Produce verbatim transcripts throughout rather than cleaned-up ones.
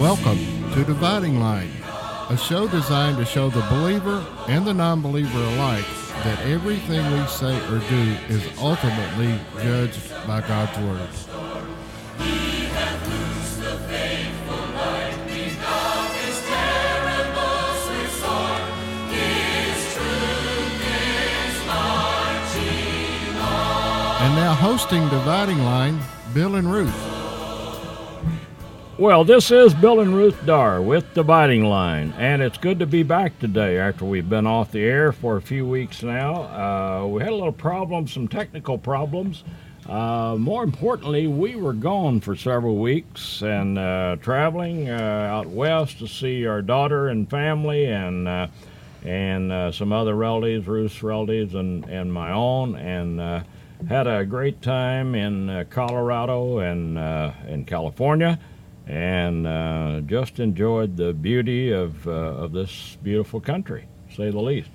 Welcome to Dividing Line, a show designed to show the believer and the non-believer alike that everything we say or do is ultimately judged by God's Word. And now hosting Dividing Line, Bill and Ruth. Well, this is Bill and Ruth Darr with Dividing Line, and it's good to be back today after we've been off the air for a few weeks now. Uh, we had a little problem, some technical problems. Uh, more importantly, we were gone for several weeks and uh, traveling uh, out west to see our daughter and family and uh, and uh, some other relatives, Ruth's relatives and, and my own, and uh, had a great time in uh, Colorado and uh, in California. And uh, just enjoyed the beauty of uh, of this beautiful country, to say the least.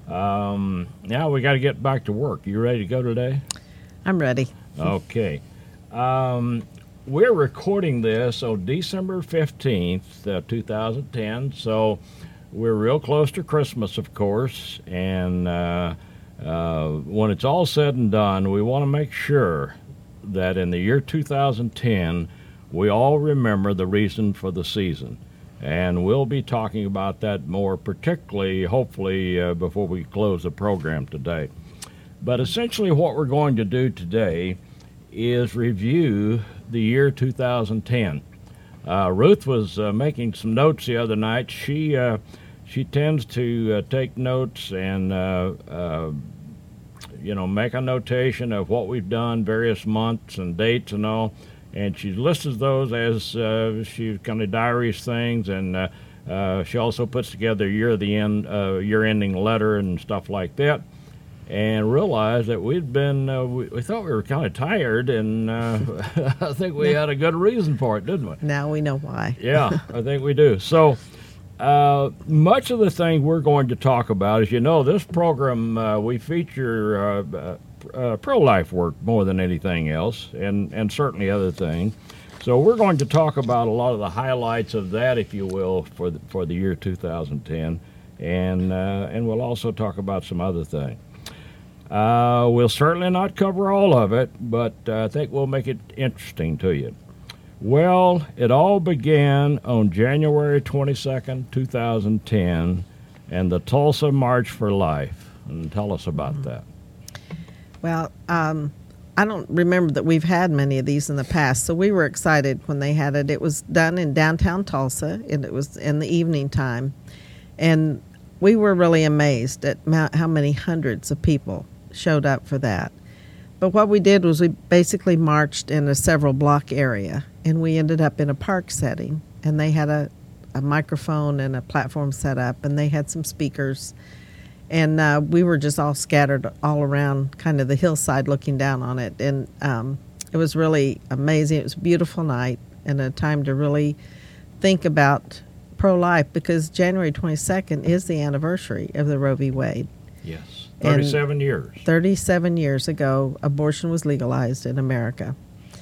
Um, now we got to get back to work. You ready to go today? I'm ready. Okay. Um, we're recording this on December fifteenth, uh, two thousand ten, so we're real close to Christmas, of course, and uh, uh, when it's all said and done, we want to make sure that in the year two thousand ten, we all remember the reason for the season, and we'll be talking about that more particularly, hopefully, uh, before we close the program today. But essentially what we're going to do today is review the year two thousand ten. Uh, Ruth was uh, making some notes the other night. She uh, she tends to uh, take notes and uh, uh, you know, make a notation of what we've done, various months and dates and all. And she lists those as uh, she kind of diaries things, and uh, uh, she also puts together year of the end, uh, year-ending letter and stuff like that. And realized that we'd been, uh, we, we thought we were kind of tired, and uh, I think we had a good reason for it, didn't we? Now we know why. Yeah, I think we do. So uh, much of the thing we're going to talk about, as you know, this program uh, we feature. Uh, Uh, pro-life work more than anything else, and, and certainly other things. So we're going to talk about a lot of the highlights of that, if you will, for the, for the year two thousand ten, and uh, and we'll also talk about some other things. Uh, we'll certainly not cover all of it, but uh, I think we'll make it interesting to you. Well, it all began on January twenty-second, two thousand ten, and the Tulsa March for Life. And tell us about mm-hmm. that. Well, um, I don't remember that we've had many of these in the past, so we were excited when they had it. It was done in downtown Tulsa, and it was in the evening time. And we were really amazed at how many hundreds of people showed up for that. But what we did was we basically marched in a several block area, and we ended up in a park setting. And they had a, a microphone and a platform set up, and they had some speakers. And uh, we were just all scattered all around kind of the hillside looking down on it. And um, it was really amazing. It was a beautiful night and a time to really think about pro-life, because January twenty-second is the anniversary of the Roe v. Wade. Yes, thirty-seven and years. thirty-seven years ago, abortion was legalized in America.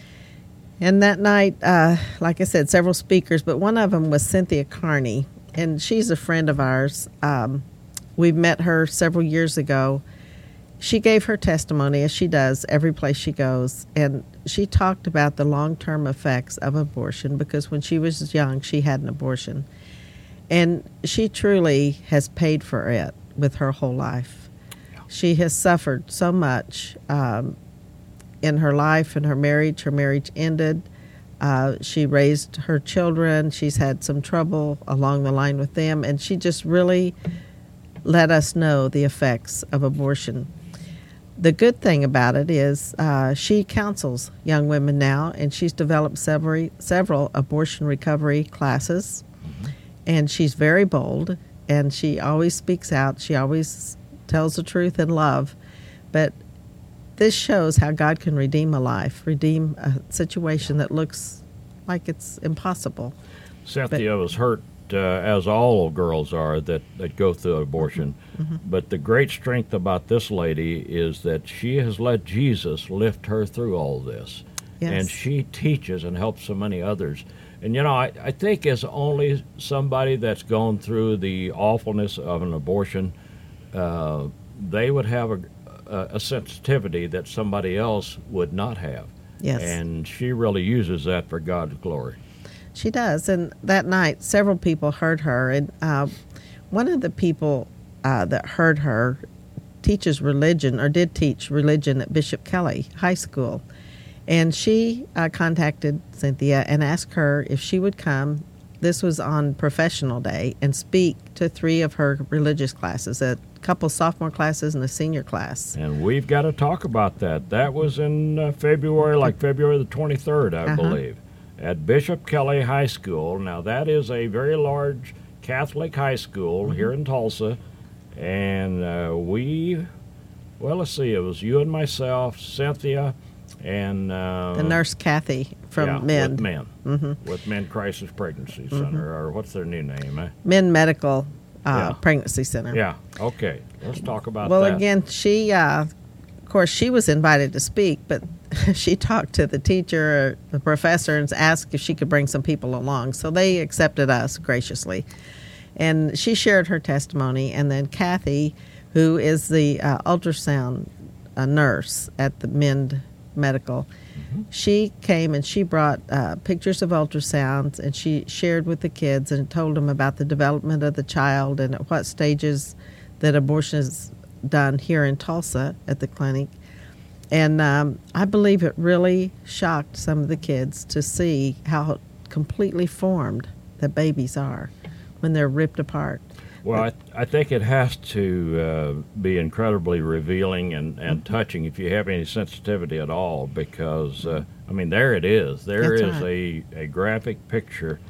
And that night, uh, like I said, several speakers, but one of them was Cynthia Carney, and she's a friend of ours. Um, We met her several years ago. She gave her testimony, as she does every place she goes, and she talked about the long-term effects of abortion, because when she was young, she had an abortion. And she truly has paid for it with her whole life. Yeah. She has suffered so much um, in her life and her marriage. Her marriage ended. Uh, she raised her children. She's had some trouble along the line with them, and she just really let us know the effects of abortion. The good thing about it is uh, she counsels young women now, and she's developed several, several abortion recovery classes, mm-hmm. and she's very bold, and she always speaks out. She always tells the truth in love, but this shows how God can redeem a life, redeem a situation that looks like it's impossible. Cynthia but, was hurt Uh, as all girls are that, that go through abortion. Mm-hmm. But the great strength about this lady is that she has let Jesus lift her through all this. Yes. and she teaches and helps so many others. And you know, I, I think as only somebody that's gone through the awfulness of an abortion, uh, they would have a, a, a sensitivity that somebody else would not have. Yes. And she really uses that for God's glory. She does. And that night, several people heard her. And uh, one of the people uh, that heard her teaches religion, or did teach religion at Bishop Kelly High School. And she uh, contacted Cynthia and asked her if she would come. This was on professional day, and speak to three of her religious classes, a couple sophomore classes and a senior class. And we've got to talk about that. That was in uh, February, like February the twenty-third, I Uh-huh. believe, at Bishop Kelly High School. Now, that is a very large Catholic high school Mm-hmm. here in Tulsa. And uh, we, well, let's see, it was you and myself, Cynthia, and uh, The nurse Kathy from yeah, Men. with Men, Mm-hmm. with Men Crisis Pregnancy Center, or what's their new name? Eh? Men Medical uh, Yeah. Pregnancy Center. Yeah, okay, let's talk about Well, that. again, she, uh, of course, she was invited to speak, but she talked to the teacher, or the professor, and asked if she could bring some people along. So they accepted us graciously. And she shared her testimony. And then Kathy, who is the uh, ultrasound uh, nurse at the Mend Medical, she came and she brought uh, pictures of ultrasounds, and she shared with the kids and told them about the development of the child and at what stages that abortion is done here in Tulsa at the clinic. And um, I believe it really shocked some of the kids to see how completely formed the babies are when they're ripped apart. Well, I, I think it has to uh, be incredibly revealing and, and Mm-hmm. touching if you have any sensitivity at all, because, uh, I mean, there it is. There That's is right. a, a graphic picture.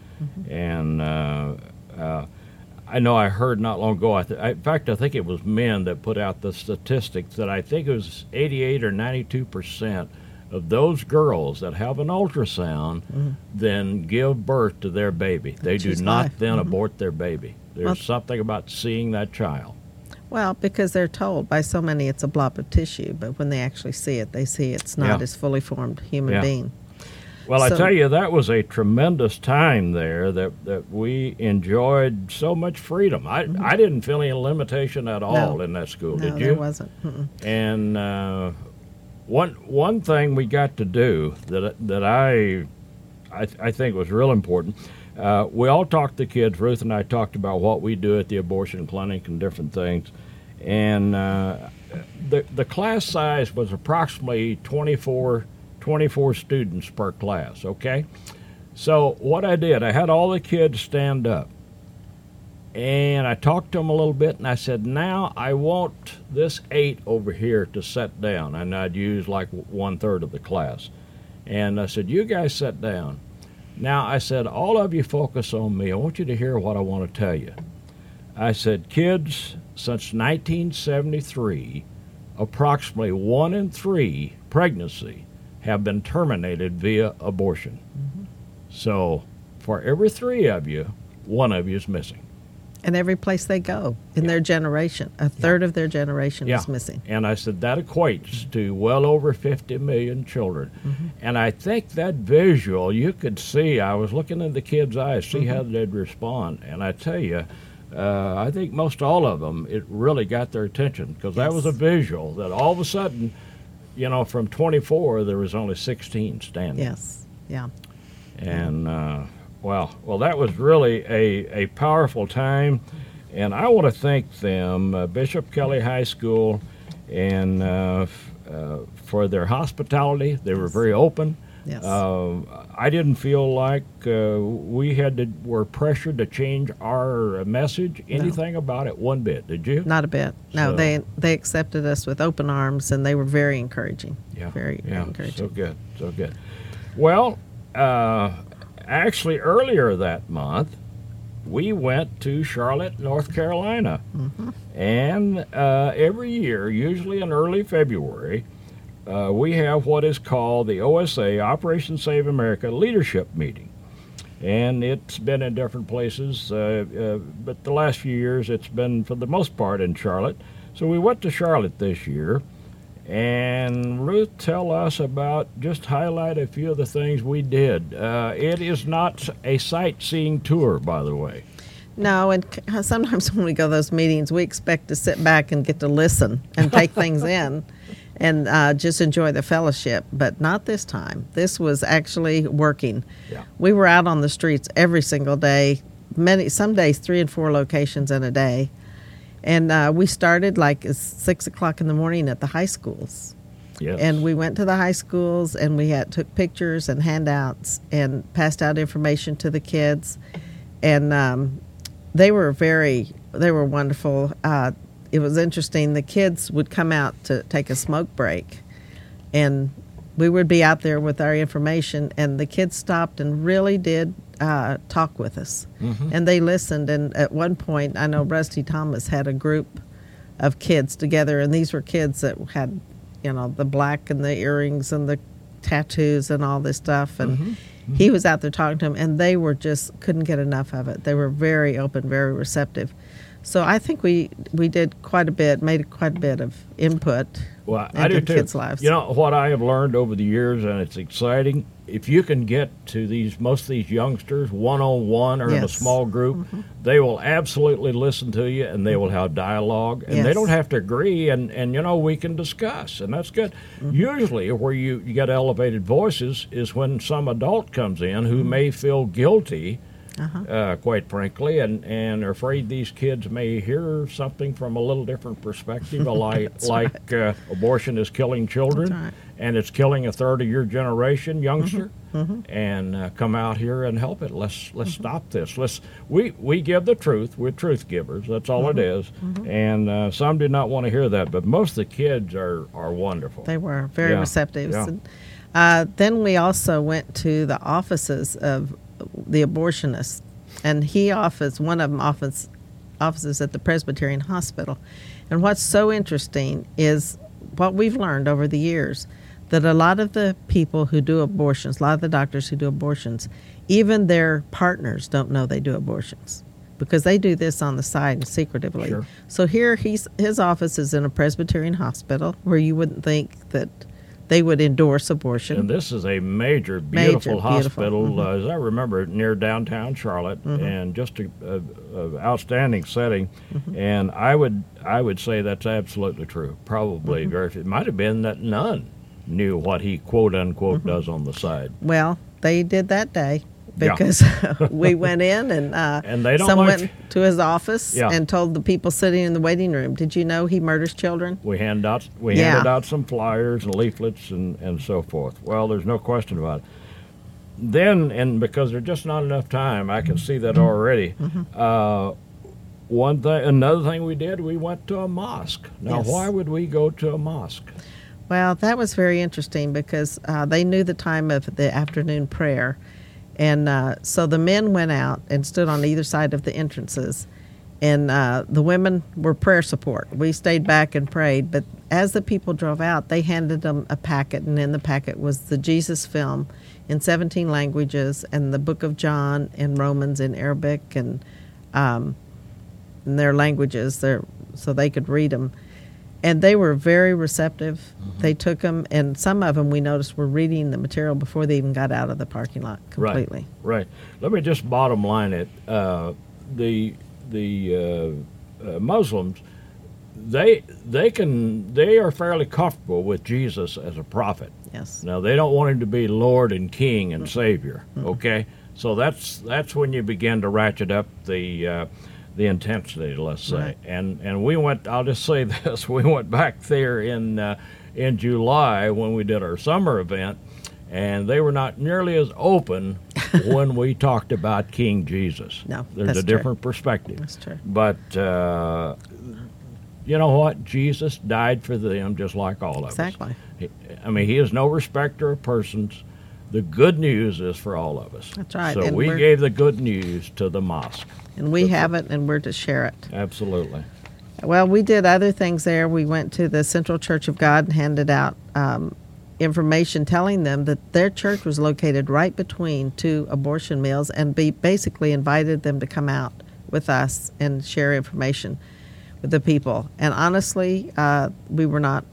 And uh, uh, I know I heard not long ago, I th- I, in fact, I think it was Men that put out the statistics that I think it was eighty-eight or ninety-two percent of those girls that have an ultrasound then give birth to their baby. They do choose not life. then Mhm. abort their baby. There's Well- something about seeing that child. Well, because they're told by so many it's a blob of tissue, but when they actually see it, they see it's not Yeah. as fully formed human Yeah. being. Well, I So- tell you, that was a tremendous time there that, that we enjoyed so much freedom. I, I didn't feel any limitation at all in that school, Mm-hmm. No, did you? there wasn't. Mm-mm. And uh, one one thing we got to do that that I I, I think was real important. Uh, we all talked to kids. Ruth and I talked about what we do at the abortion clinic and different things. And uh, the the class size was approximately twenty-four, twenty-four students per class. Okay, so what I did, I had all the kids stand up. And I talked to them a little bit, and I said, now I want this eight over here to sit down. And I'd use like one-third of the class. And I said, you guys sit down. Now, I said, all of you focus on me. I want you to hear what I want to tell you. I said, kids, since nineteen seventy-three, approximately one in three pregnancy have been terminated via abortion. Mm-hmm. So for every three of you, one of you is missing. And every place they go in their generation, a third of their generation Yeah. is missing. And I said that equates to well over fifty million children. Mm-hmm. And I think that visual, you could see, I was looking in the kids' eyes, see how Mm-hmm. they'd respond. And I tell you, uh, I think most all of them, it really got their attention because that was a Yes. visual that all of a sudden, you know, from twenty-four, there was only sixteen standing. Yes. Yeah. And uh, well, well, that was really a, a powerful time, and I want to thank them, uh, Bishop Kelly High School, and uh, f- uh, for their hospitality. They were very open. Yes. Uh, I didn't feel like uh, we had to were pressured to change our message, anything about it one bit. Did you? Not a bit. No, So- they they accepted us with open arms, and they were very encouraging. Yeah, Very, very yeah, encouraging. so good, so good. Well, uh, actually, earlier that month, we went to Charlotte, North Carolina, Mm-hmm. and uh, every year, usually in early February, uh, we have what is called the O S A Operation Save America Leadership Meeting. And it's been in different places, uh, uh, but the last few years it's been, for the most part, in Charlotte. So we went to Charlotte this year, And Ruth, tell us about, just highlight a few of the things we did. Uh, it is not a sightseeing tour, by the way. No, and c- sometimes when we go to those meetings, we expect to sit back and get to listen and take things in and uh, just enjoy the fellowship, but not this time. This was actually working. Yeah. We were out on the streets every single day, many some days three and four locations in a day. And uh, we started like at six o'clock in the morning at the high schools. Yes. And we went to the high schools and we had took pictures and handouts and passed out information to the kids. And um, they were very, they were wonderful. Uh, it was interesting. The kids would come out to take a smoke break, and we would be out there with our information, and the kids stopped and really did uh, talk with us. Mhm. And they listened. And at one point, I know Rusty Thomas had a group of kids together, and these were kids that had, you know, the black and the earrings and the tattoos and all this stuff. And Mhm. he was out there talking to them, and they were just couldn't get enough of it. They were very open, very receptive. So I think we we did quite a bit, made quite a bit of input Well, I into do too. kids' lives. You know what I have learned over the years, and it's exciting. If you can get to these most of these youngsters one on one or in a Yes. small group, they will absolutely listen to you, and they will have dialogue, and they Yes. don't have to agree. And, and you know we can discuss, and that's good. Usually, where you, you get elevated voices is when some adult comes in who may feel guilty. Uh-huh. Uh, quite frankly, and, and are afraid these kids may hear something from a little different perspective, like like uh, abortion is killing children, That's right. and it's killing a third of your generation, youngster, Mm-hmm. and uh, come out here and help it. Let's let's stop this. Let's we we give the truth. We're truth givers. That's all Mm-hmm. it is. And uh, some did not want to hear that, but most of the kids are are wonderful. They were very Yeah, receptive. yeah. And, uh, then we also went to the offices of the abortionists, and he office one of them office offices at the Presbyterian Hospital. And what's so interesting is what we've learned over the years, that a lot of the people who do abortions, a lot of the doctors who do abortions, even their partners don't know they do abortions, because they do this on the side secretively. Sure. So here he's his office is in a Presbyterian hospital where you wouldn't think that they would endorse abortion. And this is a major, Major, beautiful beautiful. hospital, Mhm. uh, as I remember, near downtown Charlotte, and just a, a, a outstanding setting. And I would, I would say that's absolutely true. Probably very. It might have been that none knew what he quote unquote does on the side. Well, they did that day Yeah. because we went in and, uh, And they don't someone like- went to his office Yeah. and told the people sitting in the waiting room, "Did you know he murders children?" We hand out, we Yeah. handed out some flyers and leaflets and, and so forth. Well, there's no question about it. Then, and because there's just not enough time, I can see that already. Uh, one thing, another thing we did, we went to a mosque. Now, Yes. why would we go to a mosque? Well, that was very interesting because uh, they knew the time of the afternoon prayer. And uh, so the men went out and stood on either side of the entrances, and uh, the women were prayer support. We stayed back and prayed, but as the people drove out, they handed them a packet, and in the packet was the Jesus film in seventeen languages, and the book of John and Romans in Arabic and um, in their languages, their, so they could read them. And they were very receptive. They took them, and some of them we noticed were reading the material before they even got out of the parking lot completely. Right, right. Let me just bottom line it. Uh, the the uh, uh, Muslims, they they can they are fairly comfortable with Jesus as a prophet. Yes. Now they don't want him to be Lord and King and Savior. Okay, so that's that's when you begin to ratchet up the uh, the intensity, let's say. Right. And and we went. I'll just say this: we went back there in uh, in July when we did our summer event, and they were not nearly as open when we talked about King Jesus. No, there's that's a true. different perspective. That's true. But uh, you know what? Jesus died for them just like all of Exactly. us. He- I mean, he is no respecter of persons. The good news is for all of us. That's right, So and we we're- gave the good news to the mosque. And we have it, and we're to share it. Absolutely. Well, we did other things there. We went to the Central Church of God and handed out um, information telling them that their church was located right between two abortion mills, and be basically invited them to come out with us and share information with the people. And honestly, uh, we were not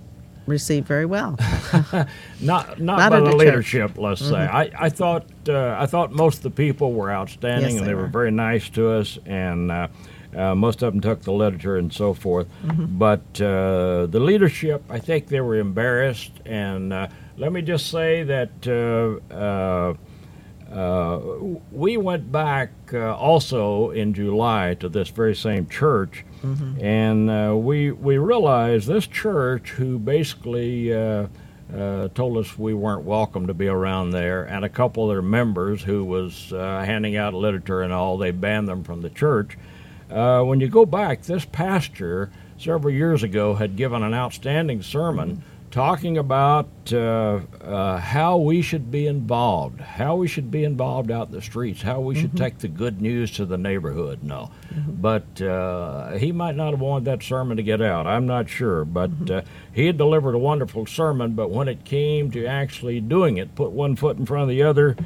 received very well. not, not Not by in the the leadership, church. let's say. I, I thought uh, I thought most of the people were outstanding, Yes, and they they were were. very nice to us, and uh, uh, most of them took the literature and so forth. Mm-hmm. But uh, the leadership, I think they were embarrassed, and uh, let me just say that uh, uh, uh, we went back uh, also in July to this very same church. Mm-hmm. And uh, we we realized this church, who basically uh, uh, told us we weren't welcome to be around there, and a couple of their members who was uh, handing out literature and all, they banned them from the church. Uh, when you go back, this pastor several years ago had given an outstanding sermon talking about uh, uh, how we should be involved, how we should be involved out in the streets, how we should Mm-hmm. take the good news to the neighborhood. No, Mm-hmm. but uh, he might not have wanted that sermon to get out. I'm not sure, but Mm-hmm. uh, he had delivered a wonderful sermon. But when it came to actually doing it, put one foot in front of the other,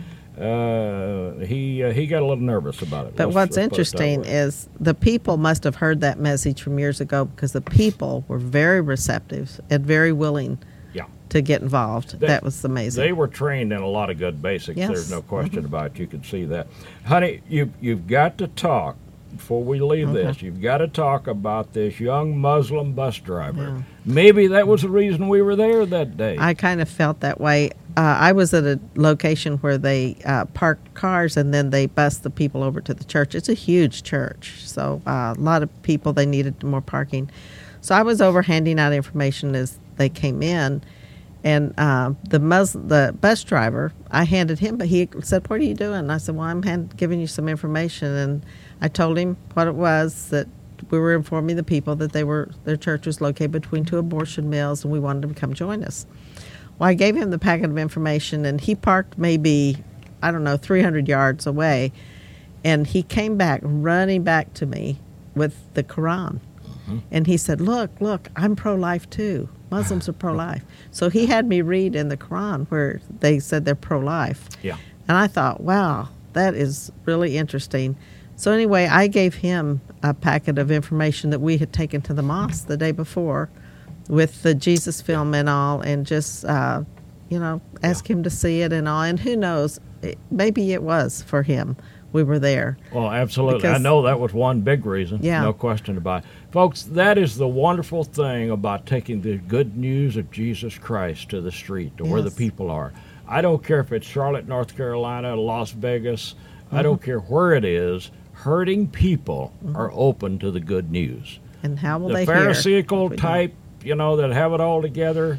uh, he uh, he got a little nervous about it. But Let's- what's let's put it that interesting way. is the people must have heard that message from years ago, because the people were very receptive and very willing Yeah. to get involved. They- that was amazing. They were trained in a lot of good basics. Yes. There's no question about it. You can see that. Honey, you, you've got to talk, before we leave this, you've got to talk about this young Muslim bus driver. Yeah. Maybe that was the reason we were there that day. I kind of felt that way. Uh, I was at a location where they uh, parked cars and then they bused the people over to the church. It's a huge church, so uh, a lot of people, they needed more parking. So I was over handing out information as they came in, and uh, the Mus- the bus driver, I handed him, but he said, "What are you doing?" And I said, "Well, I'm hand- giving you some information," and I told him what it was, that we were informing the people that they were their church was located between two abortion mills, and we wanted them to come join us. Well, I gave him the packet of information, and he parked maybe, I don't know, three hundred yards away, and he came back, running back to me with the Quran. And he said, look, look, I'm pro-life too. Muslims are pro-life. So he had me read in the Quran where they said they're pro-life. Yeah. And I thought, wow, that is really interesting. So anyway, I gave him a packet of information that we had taken to the mosque the day before with the Jesus film and all, and just, uh, you know, ask him to see it and all. And who knows, it, maybe it was for him. We were there. Well, absolutely. I Because- know that was one big reason. Yeah. No question about it. Folks, that is the wonderful thing about taking the good news of Jesus Christ to the street, to where the Yes. people are. I don't care if it's Charlotte, North Carolina, Las Vegas. I Mm-hmm. don't care where it is. Hurting people are open to the good news. And how will The they hear? Pharisaical if we don't? type, you know, that have it all together,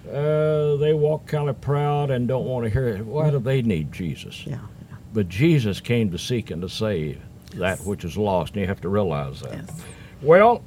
uh, they walk kind of proud and don't want to hear it. Why do they need Jesus? Yeah. But Jesus came to seek and to save that which is lost, and you have to realize that. Yes. Well,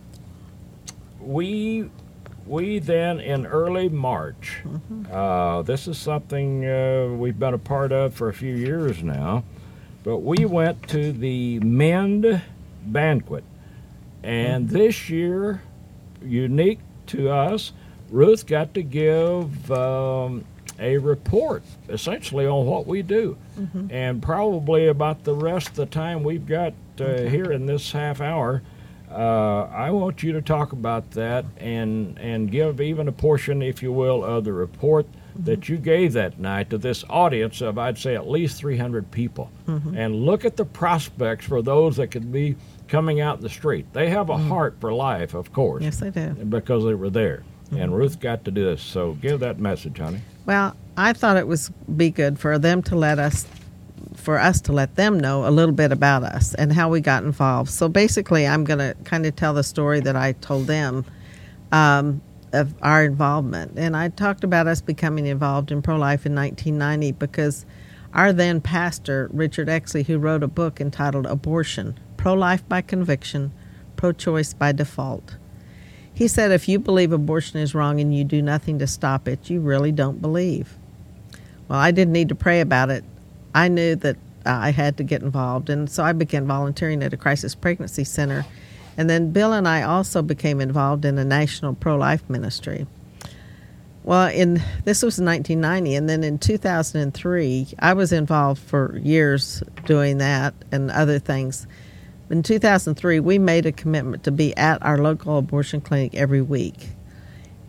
we we then in early March, uh, this is something uh, we've been a part of for a few years now, but we went to the Mend Banquet, and this year, unique to us, Ruth got to give um, a report essentially on what we do, and probably about the rest of the time we've got uh, here in this half hour. Uh, I want you to talk about that and and give even a portion, if you will, of the report that you gave that night to this audience of, I'd say, at least three hundred people. And look at the prospects for those that could be coming out in the street. They have a heart for life, of course, Yes, they do. because they were there. And Ruth got to do this. So give that message, honey. Well, I thought it was be good for them to let us, for us to let them know a little bit about us and how we got involved. So basically, I'm going to kind of tell the story that I told them um, of our involvement. And I talked about us becoming involved in pro-life in nineteen ninety because our then pastor, Richard Exley, who wrote a book entitled Abortion, Pro-Life by Conviction, Pro-Choice by Default. He said, if you believe abortion is wrong and you do nothing to stop it, you really don't believe. Well, I didn't need to pray about it. I knew that uh, I had to get involved, and so I began volunteering at a crisis pregnancy center. And then Bill and I also became involved in a national pro-life ministry. Well, in this was nineteen ninety, and then in two thousand three, I was involved for years doing that and other things. In two thousand three, we made a commitment to be at our local abortion clinic every week.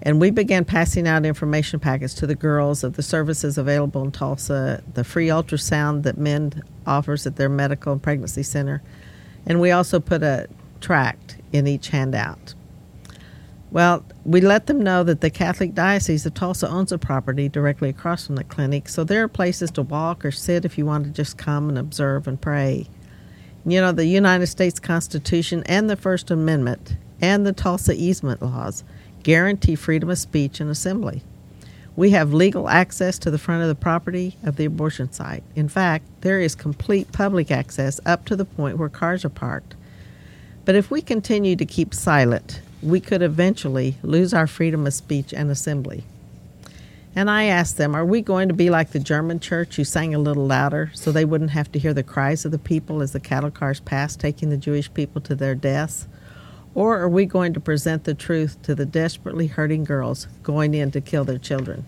And we began passing out information packets to the girls of the services available in Tulsa, the free ultrasound that Mend offers at their medical and pregnancy center. And we also put a tract in each handout. Well, we let them know that the Catholic Diocese of Tulsa owns a property directly across from the clinic, so there are places to walk or sit if you want to just come and observe and pray. You know, the United States Constitution and the First Amendment and the Tulsa easement laws guarantee freedom of speech and assembly. We have legal access to the front of the property of the abortion site. In fact, there is complete public access up to the point where cars are parked. But if we continue to keep silent, we could eventually lose our freedom of speech and assembly. And I asked them, are we going to be like the German church who sang a little louder so they wouldn't have to hear the cries of the people as the cattle cars passed, taking the Jewish people to their deaths? Or are we going to present the truth to the desperately hurting girls going in to kill their children?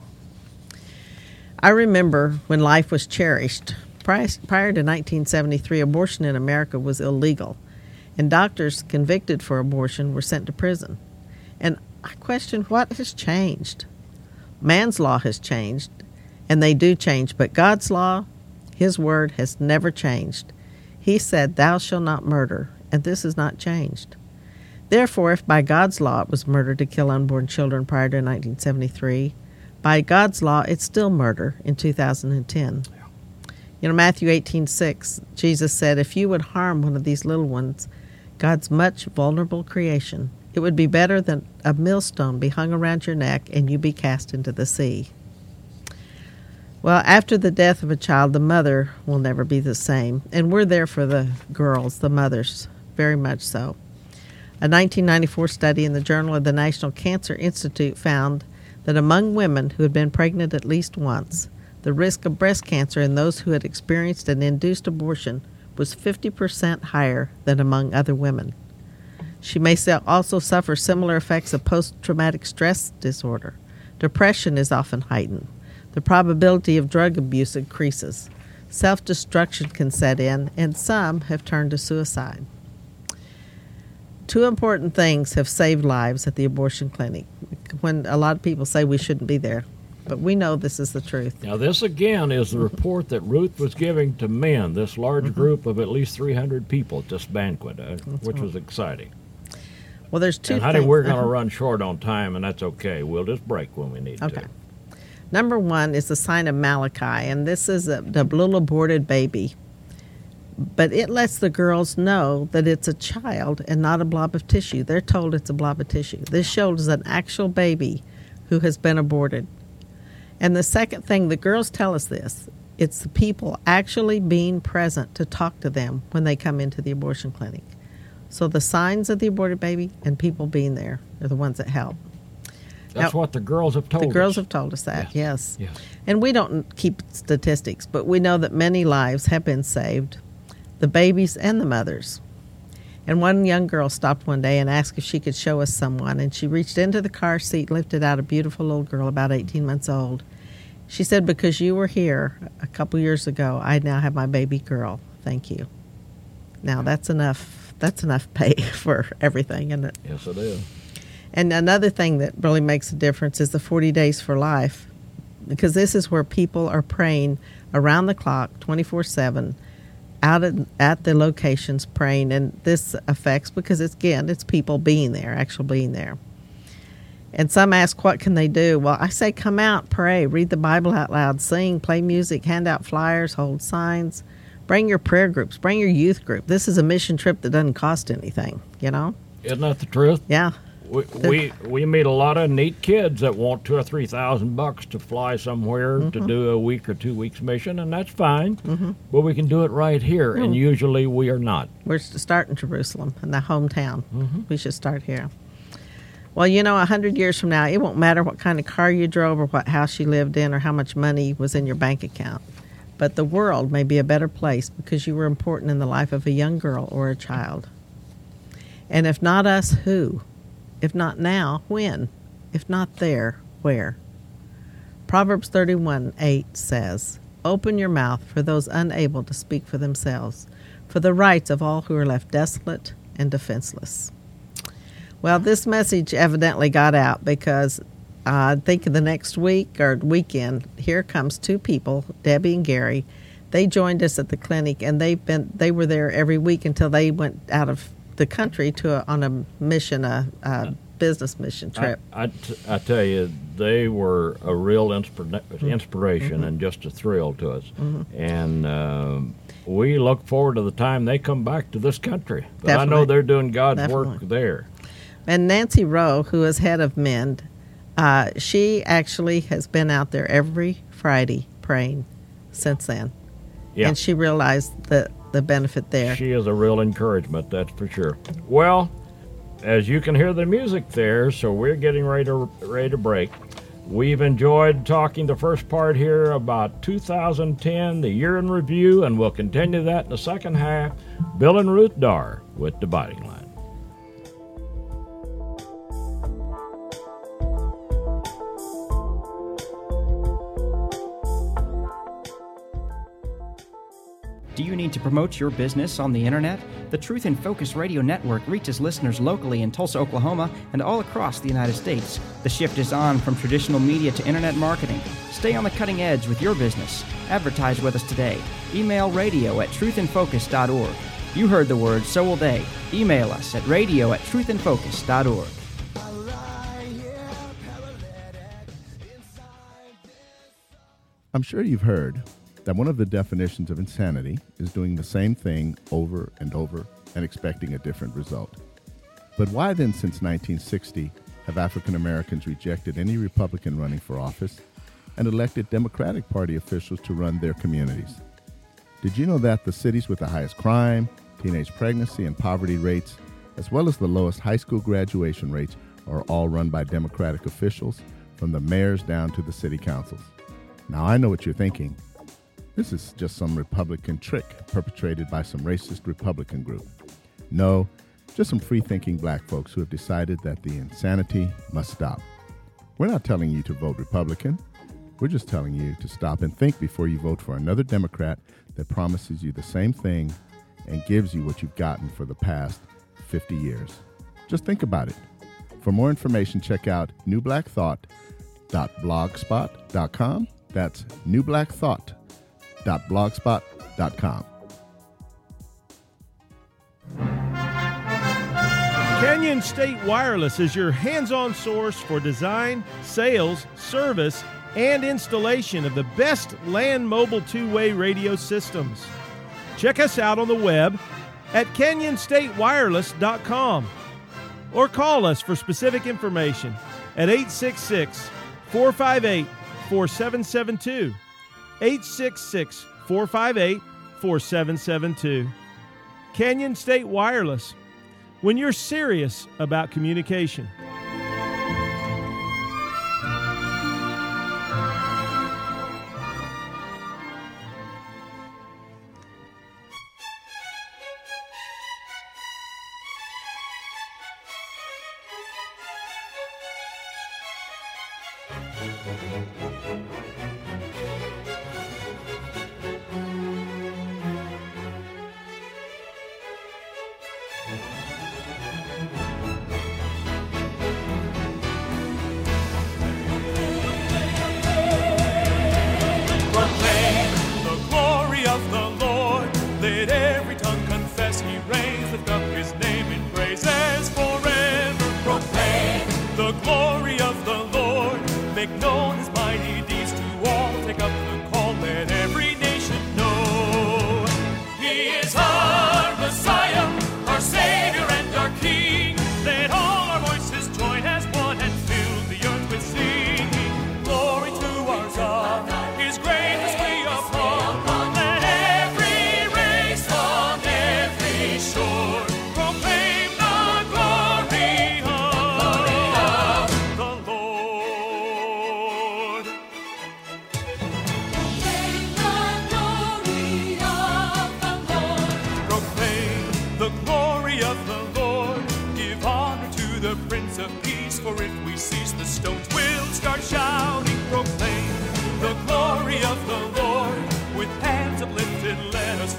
I remember when life was cherished. Prior to nineteen seventy-three, abortion in America was illegal, and doctors convicted for abortion were sent to prison. And I question, what has changed? Man's law has changed, and they do change, but God's law, His word, has never changed. He said, "Thou shalt not murder," and this has not changed. Therefore, if by God's law it was murder to kill unborn children prior to nineteen seventy-three, by God's law it's still murder in two thousand ten. Yeah. You know, Matthew eighteen six, Jesus said, if you would harm one of these little ones, God's much vulnerable creation, it would be better than a millstone be hung around your neck and you be cast into the sea. Well, after the death of a child, the mother will never be the same. And we're there for the girls, the mothers, very much so. A nineteen ninety-four study in the Journal of the National Cancer Institute found that among women who had been pregnant at least once, the risk of breast cancer in those who had experienced an induced abortion was fifty percent higher than among other women. She may also suffer similar effects of post-traumatic stress disorder. Depression is often heightened. The probability of drug abuse increases. Self-destruction can set in, and some have turned to suicide. Two important things have saved lives at the abortion clinic, when a lot of people say we shouldn't be there. But we know this is the truth. Now, this again is the report that Ruth was giving to men, this large mm-hmm. group of at least three hundred people at this banquet, uh, which right. was exciting. Well, there's two and things. honey, we're going to run short on time, and that's okay. We'll just break when we need okay. to. Number one is the sign of Malachi, and this is a, a little aborted baby. But it lets the girls know that it's a child and not a blob of tissue. They're told it's a blob of tissue. This shows an actual baby who has been aborted. And the second thing, the girls tell us this, it's the people actually being present to talk to them when they come into the abortion clinic. So the signs of the aborted baby and people being there are the ones that help. That's now, what the girls have told us. The girls have told us that, yes. yes. yes. And we don't keep statistics, but we know that many lives have been saved, the babies and the mothers. And one young girl stopped one day and asked if she could show us someone, and she reached into the car seat and lifted out a beautiful little girl about eighteen months old. She said, because you were here a couple years ago, I now have my baby girl. Thank you. Now, that's enough. That's enough pay for everything, isn't it? Yes, it is. And another thing that really makes a difference is the forty days for life, because this is where people are praying around the clock, twenty-four seven, out at, at the locations praying. And this affects, because it's, again, it's people being there, actually being there. And some ask, what can they do? Well, I say come out, pray, read the Bible out loud, sing, play music, hand out flyers, hold signs. Bring your prayer groups, bring your youth group. This is a mission trip that doesn't cost anything, you know? Isn't that the truth? Yeah. We we, we meet a lot of neat kids that want two or three thousand bucks to fly somewhere mm-hmm. to do a week or two weeks mission, and that's fine. Mm-hmm. But we can do it right here, mm-hmm. and usually we are not. We're starting Jerusalem, in the hometown. Mm-hmm. We should start here. Well, you know, a hundred years from now, it won't matter what kind of car you drove or what house you lived in or how much money was in your bank account. But the world may be a better place because you were important in the life of a young girl or a child. And if not us, who? If not now, when? If not there, where? Proverbs thirty-one eight says, open your mouth for those unable to speak for themselves, for the rights of all who are left desolate and defenseless. Well, this message evidently got out because uh, I think the next week or weekend, here comes two people, Debbie and Gary. They joined us at the clinic, and they've been they were there every week until they went out of the country to a, on a mission, a, a business mission trip. I, I, t- I tell you, they were a real inspira- inspiration mm-hmm. and just a thrill to us. Mm-hmm. And um, we look forward to the time they come back to this country. But Definitely. I know they're doing God's Definitely. work there. And Nancy Rowe, who is head of MEND, uh, she actually has been out there every Friday praying since then. Yeah. And she realized the, the benefit there. She is a real encouragement, that's for sure. Well, as you can hear the music there, so we're getting ready to, ready to break. We've enjoyed talking the first part here about two thousand ten, the year in review, and we'll continue that in the second half. Bill and Ruth Darr with Dividing Line. Do you need to promote your business on the internet? The Truth in Focus Radio Network reaches listeners locally in Tulsa, Oklahoma, and all across the United States. The shift is on from traditional media to internet marketing. Stay on the cutting edge with your business. Advertise with us today. Email radio at truth in focus dot org. You heard the word, so will they. Email us at radio at truth in focus dot org. I'm sure you've heard that one of the definitions of insanity is doing the same thing over and over and expecting a different result. But why then, since nineteen sixty, have African Americans rejected any Republican running for office and elected Democratic Party officials to run their communities? Did you know that the cities with the highest crime, teenage pregnancy, and poverty rates, as well as the lowest high school graduation rates, are all run by Democratic officials, from the mayors down to the city councils? Now, I know what you're thinking. This is just some Republican trick perpetrated by some racist Republican group. No, just some free-thinking black folks who have decided that the insanity must stop. We're not telling you to vote Republican. We're just telling you to stop and think before you vote for another Democrat that promises you the same thing and gives you what you've gotten for the past fifty years. Just think about it. For more information, check out new black thought dot blogspot dot com. That's new black thought dot blogspot dot com. Canyon State Wireless is your hands-on source for design, sales, service, and installation of the best land mobile two-way radio systems. Check us out on the web at canyon state wireless dot com or call us for specific information at eight six six, four five eight, four seven seven two. eight six six, four five eight, four seven seven two. Canyon State Wireless, when you're serious about communication.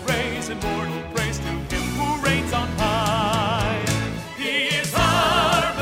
Immortal praise to him who reigns on high. He is our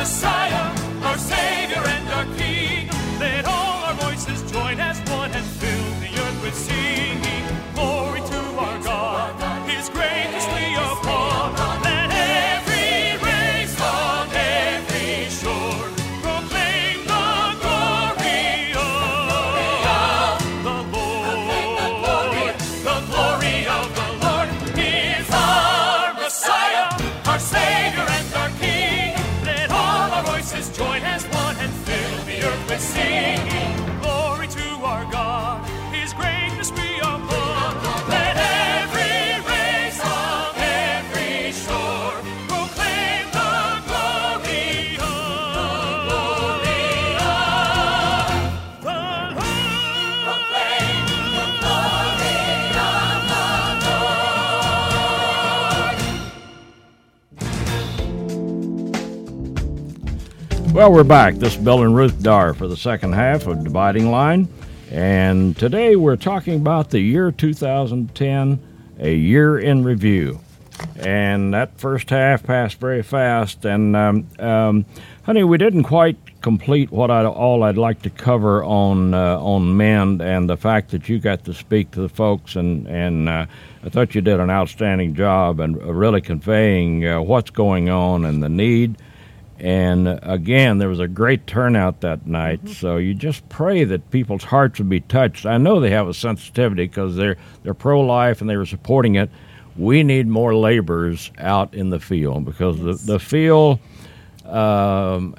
Well, we're back. This is Bill and Ruth Dar for the second half of Dividing Line. And today we're talking about the year two thousand ten, a year in review. And that first half passed very fast. And, um, um, honey, we didn't quite complete what I all I'd like to cover on uh, on Mend, and the fact that you got to speak to the folks. And, and uh, I thought you did an outstanding job and really conveying uh, what's going on and the need. And uh, again, there was a great turnout that night, mm-hmm. so you just pray that people's hearts would be touched. I know they have a sensitivity because they're they're pro-life and they were supporting it. We need more laborers out in the field because yes. the, the field um,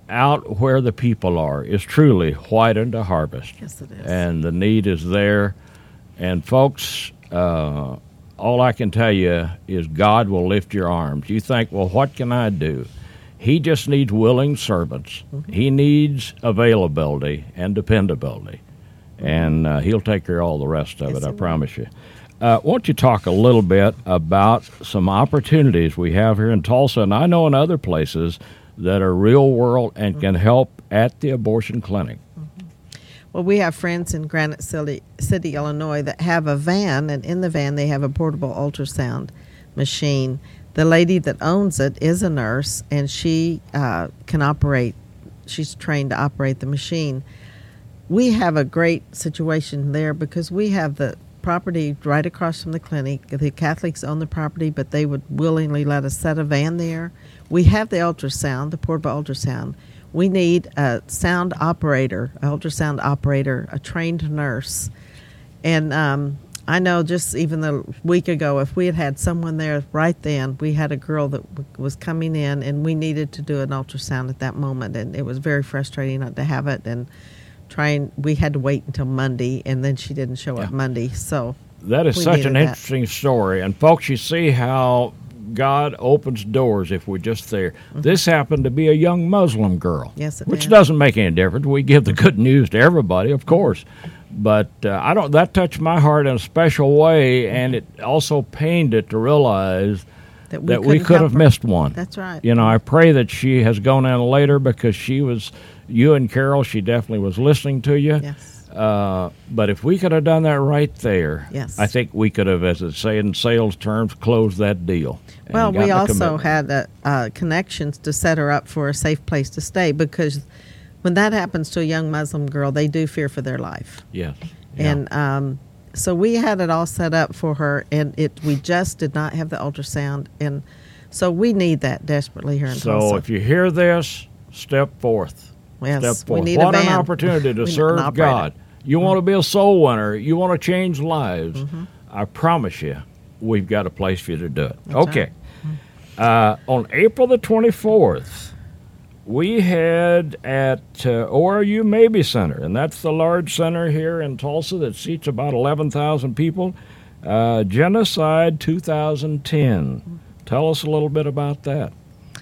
out where the people are is truly white unto harvest. Yes, it is. And the need is there. And folks, uh, all I can tell you is God will lift your arms. You think, well, what can I do? He just needs willing servants. Mm-hmm. He needs availability and dependability. And uh, he'll take care of all the rest of yes, it, I will. promise you. Uh, won't you talk a little bit about some opportunities we have here in Tulsa, and I know in other places, that are real world and mm-hmm. can help at the abortion clinic? Mm-hmm. Well, we have friends in Granite City, City, Illinois, that have a van, and in the van they have a portable ultrasound machine. The lady that owns it is a nurse, and she uh, can operate. She's trained to operate the machine. We have a great situation there because we have the property right across from the clinic. The Catholics own the property, but they would willingly let us set a van there. We have the ultrasound, the portable ultrasound. We need a sound operator, an ultrasound operator, a trained nurse. And um, I know just even a week ago, if we had had someone there right then, we had a girl that w- was coming in, and we needed to do an ultrasound at that moment, and it was very frustrating not to have it. And trying, we had to wait until Monday, and then she didn't show yeah. up Monday. So that is such an that. interesting story. And folks, you see how God opens doors if we're just there. Mm-hmm. This happened to be a young Muslim girl. Yes, it which did. Doesn't make any difference. We give the good news to everybody, of course. But uh, I don't. That touched my heart in a special way, and it also pained it to realize that we, that we could have her. missed one. That's right. You know, I pray that she has gone in later because she was, you and Carol, she definitely was listening to you. Yes. Uh, but if we could have done that right there, yes. I think we could have, as it say in sales terms, closed that deal. Well, we also had uh, uh, connections to set her up for a safe place to stay, because when that happens to a young Muslim girl, they do fear for their life. Yes. Yeah. And um, so we had it all set up for her, and it we just did not have the ultrasound, and so we need that desperately here in so Tulsa. So if you hear this, step forth. Yes, Step forth. we need What a an van. opportunity to we serve God. You mm-hmm. want to be a soul winner. You want to change lives. Mm-hmm. I promise you, we've got a place for you to do it. That's okay. Right. Uh, on April the twenty-fourth, we had at uh, O R U Mabee Center, and that's the large center here in Tulsa that seats about eleven thousand people, uh, Genocide two thousand ten. Mm-hmm. Tell us a little bit about that.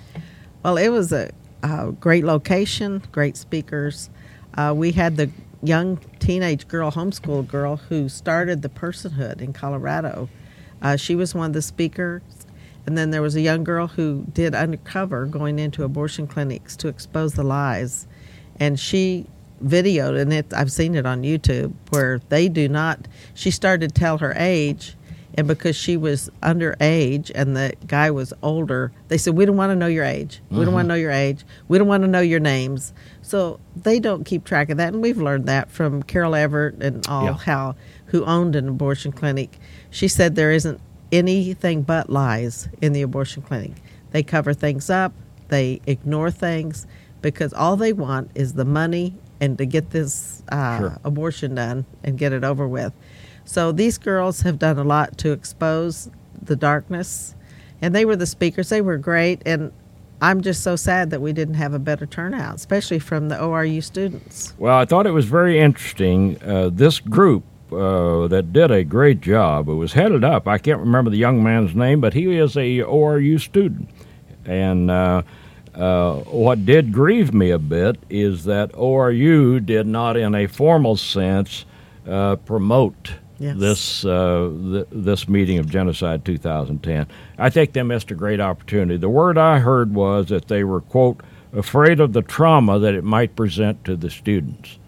Well, it was a, a great location, great speakers. Uh, we had the young teenage girl, homeschool girl, who started the Personhood in Colorado. Uh, she was one of the speakers. And then there was a young girl who did undercover going into abortion clinics to expose the lies. And she videoed, and it, I've seen it on YouTube, where they do not, she started to tell her age, and because she was underage and the guy was older, they said, we don't want to know your age. We mm-hmm. don't want to know your age. We don't want to know your names. So they don't keep track of that, and we've learned that from Carol Everett and all, yeah. how who owned an abortion clinic. She said there isn't anything but lies in the abortion clinic. They cover things up. They ignore things because all they want is the money and to get this uh, sure. abortion done and get it over with. So these girls have done a lot to expose the darkness, and they were the speakers. They were great, and I'm just so sad that we didn't have a better turnout, especially from the O R U students. Well, I thought it was very interesting. Uh, this group uh, that did a great job, it was headed up, I can't remember the young man's name, but he is a O R U student. And uh, uh, what did grieve me a bit is that O R U did not, in a formal sense, uh, promote Yes. This uh, th- this meeting of Genocide two thousand ten. I think they missed a great opportunity. The word I heard was that they were, quote, afraid of the trauma that it might present to the students.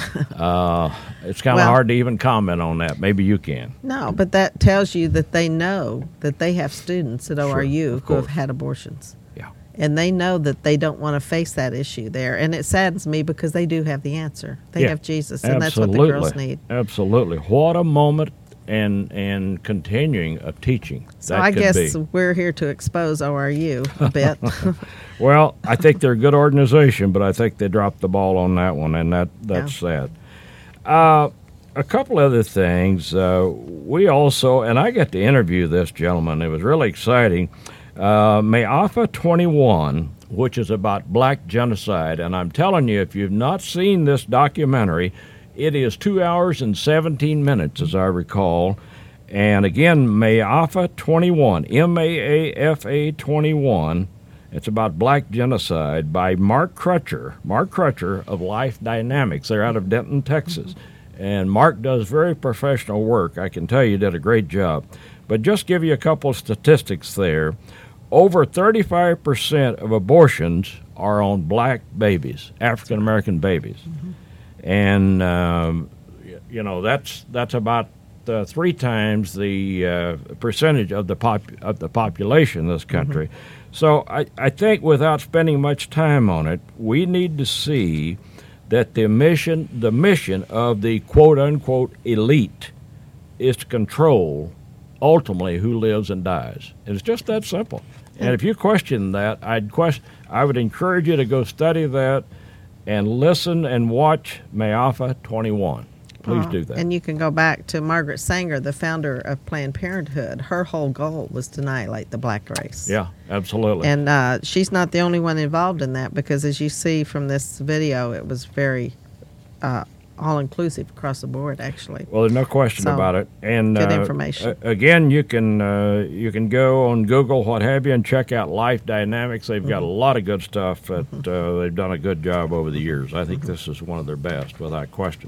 uh, it's kind of Well- hard to even comment on that. Maybe you can. No, but that tells you that they know that they have students at O R U of who have course. had abortions. Yeah. And they know that they don't want to face that issue there. And it saddens me because they do have the answer. They Yeah, have Jesus, and that's Absolutely. what the girls need. Absolutely. What a moment and and continuing of teaching. So that I could guess be. we're here to expose O R U a bit. Well, I think they're a good organization, but I think they dropped the ball on that one, and that that's sad. Uh, a couple other things. Uh, we also, and I got to interview this gentleman. It was really exciting. Uh, Me'afa twenty-one, which is about black genocide. And I'm telling you, if you've not seen this documentary, it is two hours and seventeen minutes, as I recall. And again, Me'afa twenty-one, M A A F A twenty-one. It's about black genocide by Mark Crutcher. Mark Crutcher of Life Dynamics. They're out of Denton, Texas. And Mark does very professional work. I can tell you, he did a great job. But just give you a couple of statistics there. Over thirty-five percent of abortions are on black babies, African American babies. Mm-hmm. And, um, you know, that's that's about uh, three times the uh, percentage of the pop of the population in this country. Mm-hmm. So I, I think without spending much time on it, we need to see that the mission the mission of the quote unquote elite is to control ultimately who lives and dies. It's just that simple. And if you question that, I'd question I would encourage you to go study that and listen and watch Me'afa twenty-one. Please Uh, do that. And you can go back to Margaret Sanger, the founder of Planned Parenthood. Her whole goal was to annihilate the black race. Yeah, absolutely. And uh, she's not the only one involved in that, because as you see from this video, it was very uh, all-inclusive across the board, actually. Well, there's no question So, about it. And good uh, information. a- again, you can uh, you can go on Google, what have you, and check out Life Dynamics. They've got a Mm-hmm. lot of good stuff. That uh, they've done a good job over the years. I think this is one of their best, without question.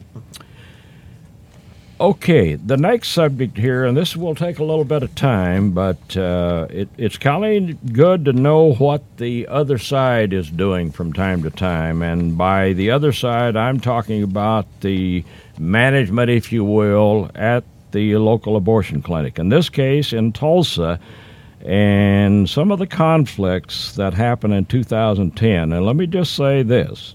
Okay, the next subject here, and this will take a little bit of time, but uh, it, it's kind of good to know what the other side is doing from time to time. And by the other side, I'm talking about the management, if you will, at the local abortion clinic. In this case, in Tulsa, and some of the conflicts that happened in two thousand ten. And let me just say this.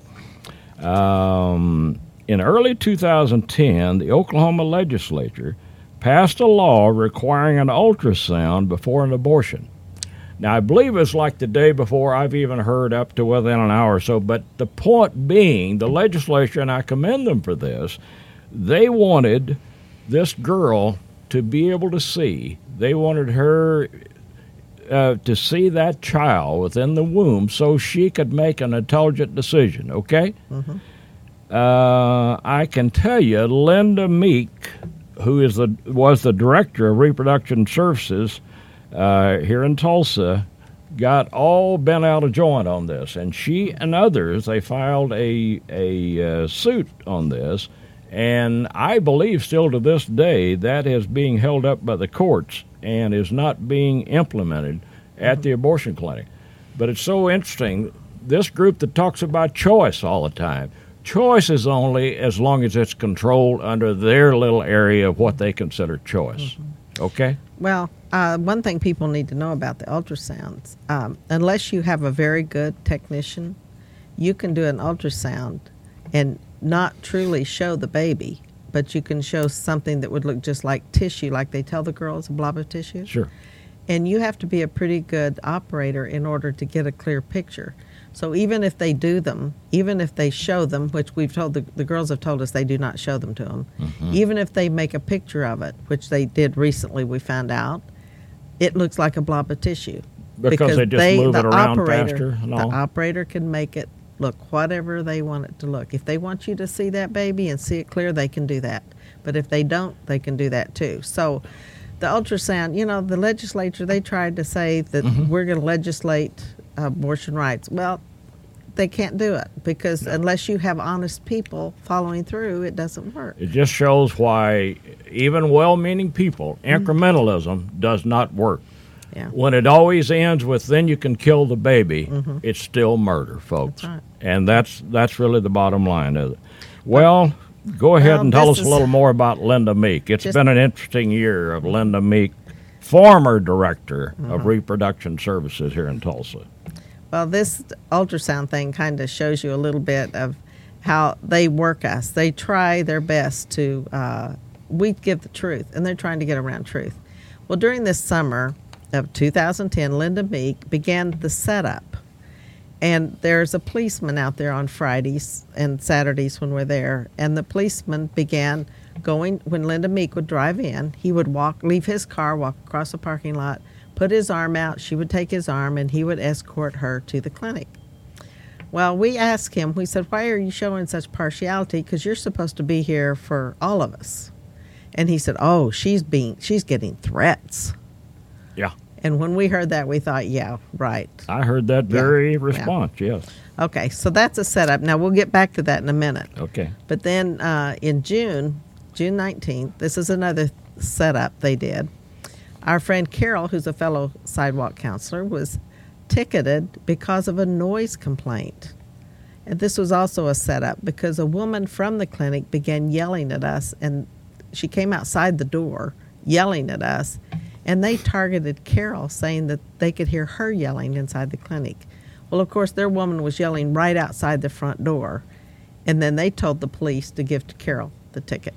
Um... In early two thousand ten, the Oklahoma legislature passed a law requiring an ultrasound before an abortion. Now, I believe it's like the day before I've even heard up to within an hour or so, but the point being, the legislature, and I commend them for this, they wanted this girl to be able to see. They wanted her uh, to see that child within the womb so she could make an intelligent decision, okay? Mm-hmm. Uh, I can tell you, Linda Meek, who is the was the director of reproduction services uh, here in Tulsa, got all bent out of joint on this, and she and others, they filed a a uh, suit on this, and I believe still to this day that is being held up by the courts and is not being implemented at the abortion clinic. But it's so interesting, this group that talks about choice all the time. Choice is only as long as it's controlled under their little area of what they consider choice. Mm-hmm. Okay? Well, uh, one thing people need to know about the ultrasounds, um, unless you have a very good technician, you can do an ultrasound and not truly show the baby, but you can show something that would look just like tissue, like they tell the girls, a blob of tissue. Sure. And you have to be a pretty good operator in order to get a clear picture. So even if they do them, even if they show them, which we've told the, the girls have told us they do not show them to them, mm-hmm. even if they make a picture of it, which they did recently, we found out, it looks like a blob of tissue. Because, because they just they, move the it around operator, faster and all? The operator can make it look whatever they want it to look. If they want you to see that baby and see it clear, they can do that. But if they don't, they can do that too. So the ultrasound, you know, the legislature, they tried to say that mm-hmm. we're going to legislate abortion rights. Well, they can't do it because no. unless you have honest people following through, it doesn't work. It just shows why even well-meaning people, incrementalism mm-hmm. does not work. Yeah. When it always ends with then you can kill the baby, mm-hmm. it's still murder, folks. That's right. And that's that's really the bottom line of it. Well, go ahead well, and tell us is, a little more about Linda Meek. It's just, been an interesting year of Linda Meek, former director mm-hmm. of reproduction services here in Tulsa. Well, this ultrasound thing kind of shows you a little bit of how they work us. They try their best to, uh, we give the truth, and they're trying to get around truth. Well, during this summer of two thousand ten, Linda Meek began the setup. And there's a policeman out there on Fridays and Saturdays when we're there. And the policeman began going, when Linda Meek would drive in, he would walk, leave his car, walk across the parking lot, put his arm out, she would take his arm, and he would escort her to the clinic. Well, we asked him, we said, why are you showing such partiality? Because you're supposed to be here for all of us. And he said, oh, she's being, she's getting threats. Yeah. And when we heard that, we thought, yeah, right. I heard that very yeah. response, yeah. yes. Okay, so that's a setup. Now, we'll get back to that in a minute. Okay. But then uh, in June, June nineteenth, this is another setup they did. Our friend Carol, who's a fellow sidewalk counselor, was ticketed because of a noise complaint. And this was also a setup because a woman from the clinic began yelling at us, and she came outside the door yelling at us. And they targeted Carol, saying that they could hear her yelling inside the clinic. Well, of course, their woman was yelling right outside the front door. And then they told the police to give to Carol the ticket.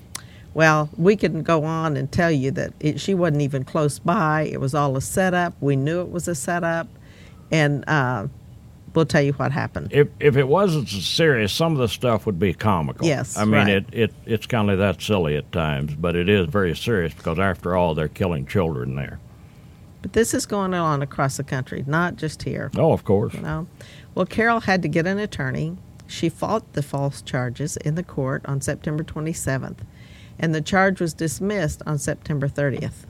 Well, we can go on and tell you that it, she wasn't even close by. It was all a setup. We knew it was a setup. And uh, we'll tell you what happened. If if it wasn't so serious, some of the stuff would be comical. Yes, I mean, right. it, it it's kind of that silly at times, but it is very serious because, after all, they're killing children there. But this is going on across the country, not just here. Oh, of course. You know? Well, Carol had to get an attorney. She fought the false charges in the court on September twenty-seventh, and the charge was dismissed on September thirtieth.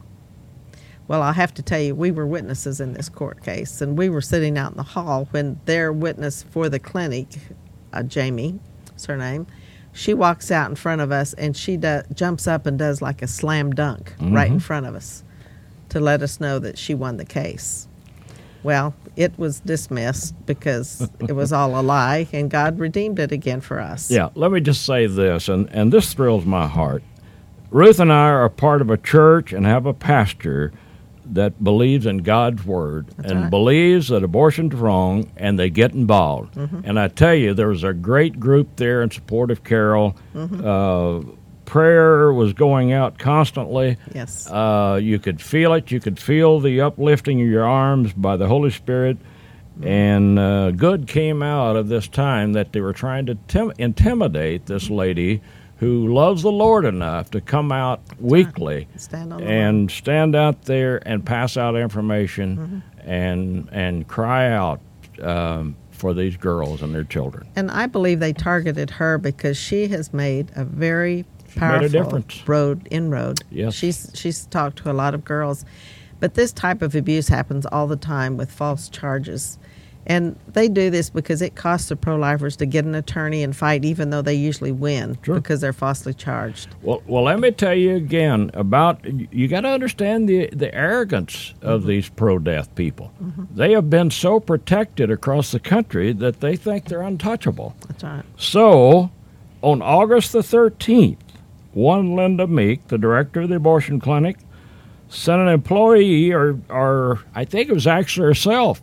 Well, I'll have to tell you, we were witnesses in this court case, and we were sitting out in the hall when their witness for the clinic, uh, Jamie, is her name, she walks out in front of us, and she do, jumps up and does like a slam dunk mm-hmm. right in front of us to let us know that she won the case. Well, it was dismissed because it was all a lie, and God redeemed it again for us. Yeah, let me just say this, and, and this thrills my heart. Ruth and I are a part of a church and have a pastor that believes in God's word That's and right. believes that abortion's wrong, and they get involved. Mm-hmm. And I tell you, there was a great group there in support of Carol. Mm-hmm. Uh, prayer was going out constantly. Yes. Uh, you could feel it. You could feel the uplifting of your arms by the Holy Spirit. Mm-hmm. And uh, good came out of this time that they were trying to tim- intimidate this lady who loves the Lord enough to come out weekly stand on and the stand out there and pass out information mm-hmm. and and cry out um, for these girls and their children. And I believe they targeted her because she has made a very She's powerful made a difference. road inroad. Yes. She's she's talked to a lot of girls, but this type of abuse happens all the time with false charges. And they do this because it costs the pro-lifers to get an attorney and fight, even though they usually win sure. because they're falsely charged. Well, well, let me tell you again about, you got to understand the, the arrogance of mm-hmm. these pro-death people. Mm-hmm. They have been so protected across the country that they think they're untouchable. That's right. So, on August the thirteenth, one Linda Meek, the director of the abortion clinic, sent an employee, or, or I think it was actually herself,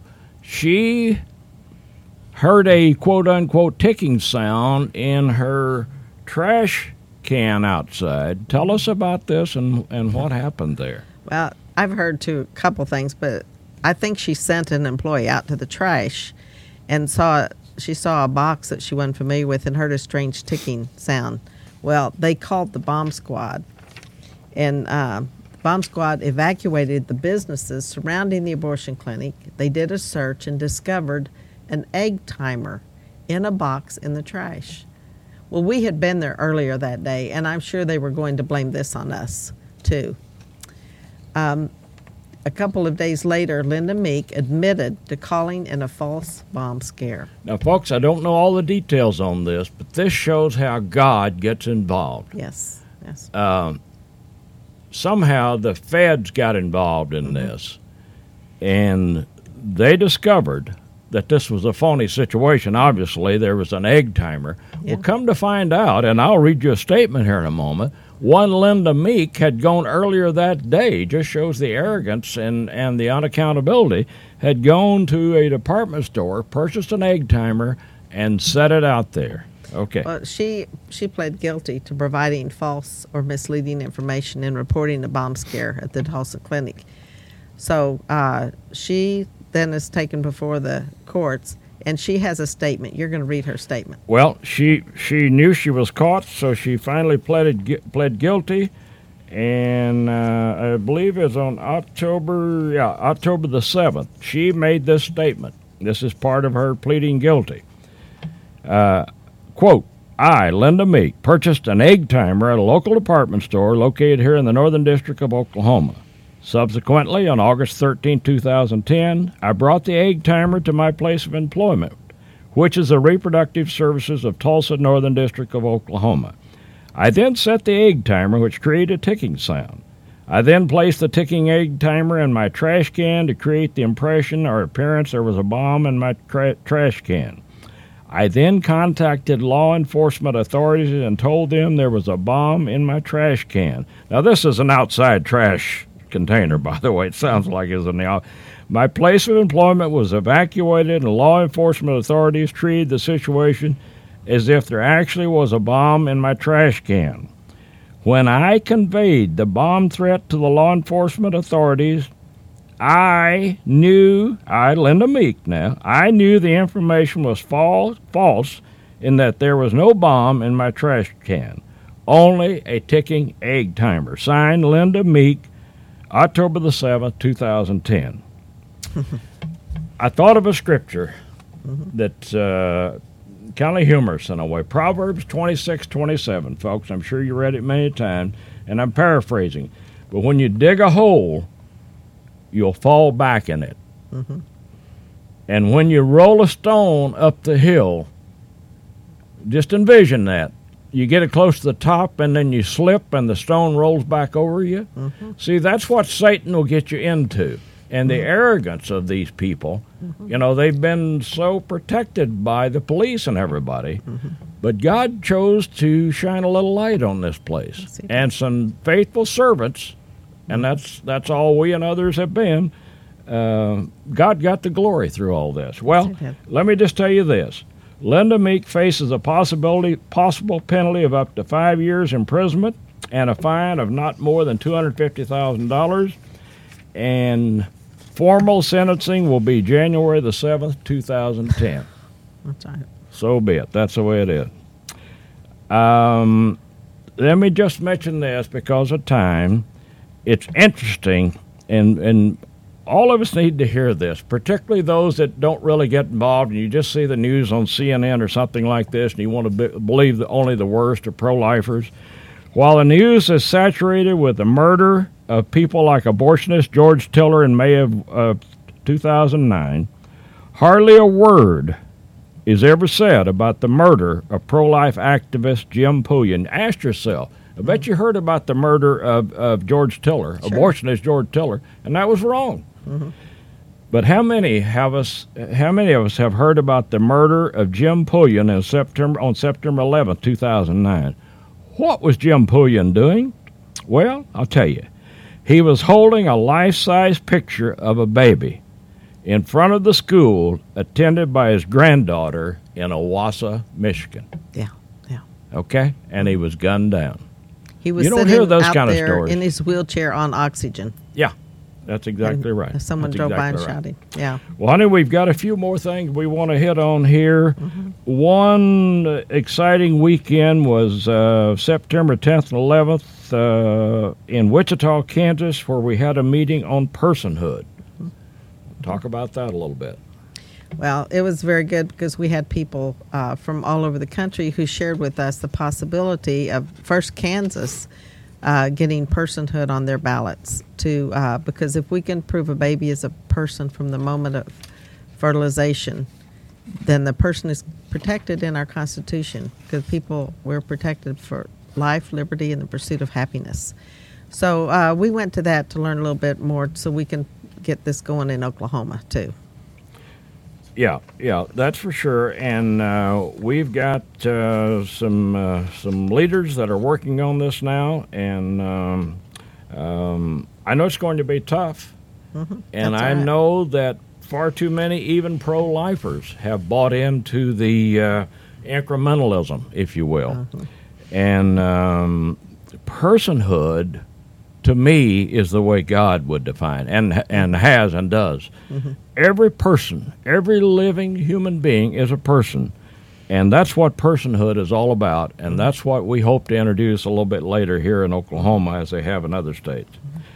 she heard a quote-unquote ticking sound in her trash can outside. Tell us about this and, and what happened there. Well, I've heard too a couple things, but I think she sent an employee out to the trash and saw she saw a box that she wasn't familiar with and heard a strange ticking sound. Well, they called the bomb squad, and uh, Bomb Squad evacuated the businesses surrounding the abortion clinic. They did a search and discovered an egg timer in a box in the trash. Well, we had been there earlier that day, and I'm sure they were going to blame this on us, too. Um, a couple of days later, Linda Meek admitted to calling in a false bomb scare. Now, folks, I don't know all the details on this, but this shows how God gets involved. Yes, yes. Um, somehow the feds got involved in mm-hmm. this, and they discovered that this was a phony situation. Obviously, there was an egg timer. Yeah. Well, come to find out, and I'll read you a statement here in a moment, one Linda Meek had gone earlier that day, just shows the arrogance and, and the unaccountability, had gone to a department store, purchased an egg timer, and set it out there. Okay. Well, she she pled guilty to providing false or misleading information and reporting a bomb scare at the Tulsa clinic. So uh, she then is taken before the courts, and she has a statement. You're going to read her statement. Well, she she knew she was caught, so she finally pleaded gu- pled guilty, and uh, I believe it was on October yeah October the seventh. She made this statement. This is part of her pleading guilty. Uh, quote, I, Linda Meek, purchased an egg timer at a local department store located here in the Northern District of Oklahoma. Subsequently, on August thirteenth, two thousand ten, I brought the egg timer to my place of employment, which is the Reproductive Services of Tulsa, Northern District of Oklahoma. I then set the egg timer, which created a ticking sound. I then placed the ticking egg timer in my trash can to create the impression or appearance there was a bomb in my tra- trash can. I then contacted law enforcement authorities and told them there was a bomb in my trash can. Now, this is an outside trash container, by the way. It sounds like it's in the out. My place of employment was evacuated, and law enforcement authorities treated the situation as if there actually was a bomb in my trash can. When I conveyed the bomb threat to the law enforcement authorities, I knew, I, Linda Meek now, I knew the information was false, false in that there was no bomb in my trash can, only a ticking egg timer. Signed, Linda Meek, October the seventh, two thousand ten. I thought of a scripture that's uh, kind of humorous in a way. Proverbs twenty-six twenty-seven, folks. I'm sure you read it many times, and I'm paraphrasing. But when you dig a hole, you'll fall back in it. Mm-hmm. And when you roll a stone up the hill, just envision that. You get it close to the top, and then you slip, and the stone rolls back over you. Mm-hmm. See, that's what Satan will get you into. And the mm-hmm. arrogance of these people, mm-hmm. you know, they've been so protected by the police and everybody. Mm-hmm. But God chose to shine a little light on this place. And some faithful servants, and that's that's all we and others have been. Uh, God got the glory through all this. Well, let me just tell you this. Linda Meek faces a possibility, possible penalty of up to five years imprisonment and a fine of not more than two hundred fifty thousand dollars. And formal sentencing will be January the seventh, two thousand ten. That's right. So be it. That's the way it is. Um, let me just mention this because of time. It's interesting, and and all of us need to hear this, particularly those that don't really get involved, and you just see the news on C N N or something like this, and you want to be, believe that only the worst are pro-lifers. While the news is saturated with the murder of people like abortionist George Tiller in May of uh, two thousand nine, hardly a word is ever said about the murder of pro-life activist Jim Pulliam. Ask yourself, I bet you heard about the murder of, of George Tiller, sure. abortionist George Tiller, and that was wrong. Mm-hmm. But how many have us? How many of us have heard about the murder of Jim Pulliam in September on September eleventh, two thousand nine? What was Jim Pulliam doing? Well, I'll tell you. He was holding a life-size picture of a baby in front of the school attended by his granddaughter in Owasso, Michigan. Yeah, yeah. Okay, and he was gunned down. He was you don't sitting hear those out kind of there stories. In his wheelchair on oxygen. Yeah, that's exactly and right. Someone that's drove exactly by and right. shot him. Yeah. Well, honey, we've got a few more things we want to hit on here. Mm-hmm. One exciting weekend was uh, September tenth and eleventh uh, in Wichita, Kansas, where we had a meeting on personhood. Mm-hmm. Talk about that a little bit. Well, it was very good because we had people uh, from all over the country who shared with us the possibility of first Kansas uh, getting personhood on their ballots. To uh, because if we can prove a baby is a person from the moment of fertilization, then the person is protected in our Constitution because people, we're protected for life, liberty, and the pursuit of happiness. So uh, we went to that to learn a little bit more so we can get this going in Oklahoma too. Yeah, yeah, that's for sure. And uh, we've got uh, some uh, some leaders that are working on this now, and um, um, I know it's going to be tough. Mm-hmm. And That's I right. know that far too many, even pro-lifers, have bought into the uh, incrementalism, if you will. Mm-hmm. And um, personhood, to me, is the way God would define, and and has and does. Mm-hmm. Every person, every living human being is a person, and that's what personhood is all about, and Mm-hmm. that's what we hope to introduce a little bit later here in Oklahoma, as they have in other states.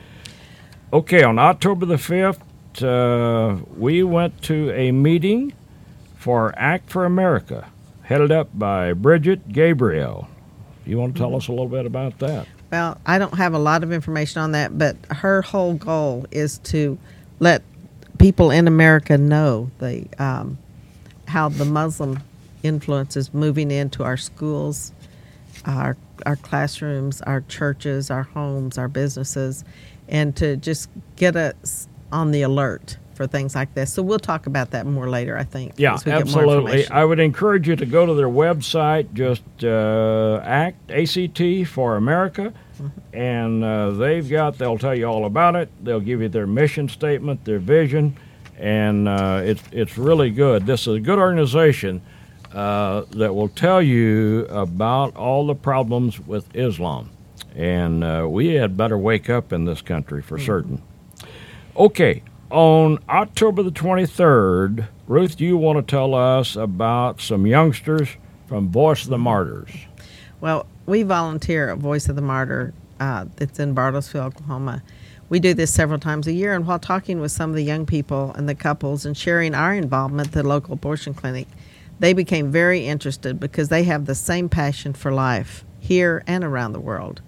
Okay, on October the fifth, uh, we went to a meeting for Act for America, headed up by Bridget Gabriel. You want to tell us a little bit about that? Well, I don't have a lot of information on that, but her whole goal is to let people in America know the um, how the Muslim influence is moving into our schools, our our classrooms, our churches, our homes, our businesses, and to just get us on the alert for things like this. So we'll talk about that more later, I think. Yeah, as we get more absolutely. information. I would encourage you to go to their website, just uh, ACT, A C T for America, Mm-hmm. and uh, they've got, they'll tell you all about it. They'll give you their mission statement, their vision, and uh, it's, it's really good. This is a good organization uh, that will tell you about all the problems with Islam. And uh, we had better wake up in this country for mm-hmm. certain. Okay, on October the twenty-third, Ruth, you want to tell us about some youngsters from Voice of the Martyrs. Well, we volunteer at Voice of the Martyr uh, that's in Bartlesville, Oklahoma. We do this several times a year, and while talking with some of the young people and the couples and sharing our involvement at the local abortion clinic, they became very interested because they have the same passion for life here and around the world.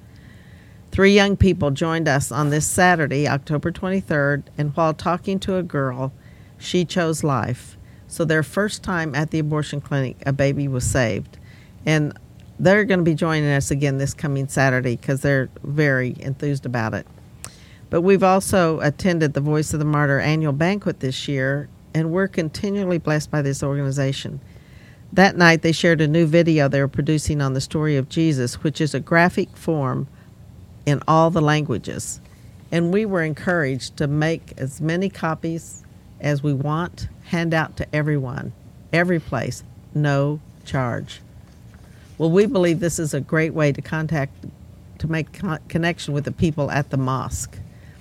Three young people joined us on this Saturday, October twenty-third, and while talking to a girl, she chose life. So their first time at the abortion clinic, a baby was saved. And they're going to be joining us again this coming Saturday because they're very enthused about it. But we've also attended the Voice of the Martyr annual banquet this year, and we're continually blessed by this organization. That night, they shared a new video they were producing on the story of Jesus, which is a graphic form in all the languages. And we were encouraged to make as many copies as we want, hand out to everyone, every place, no charge. Well, we believe this is a great way to contact, to make con- connection with the people at the mosque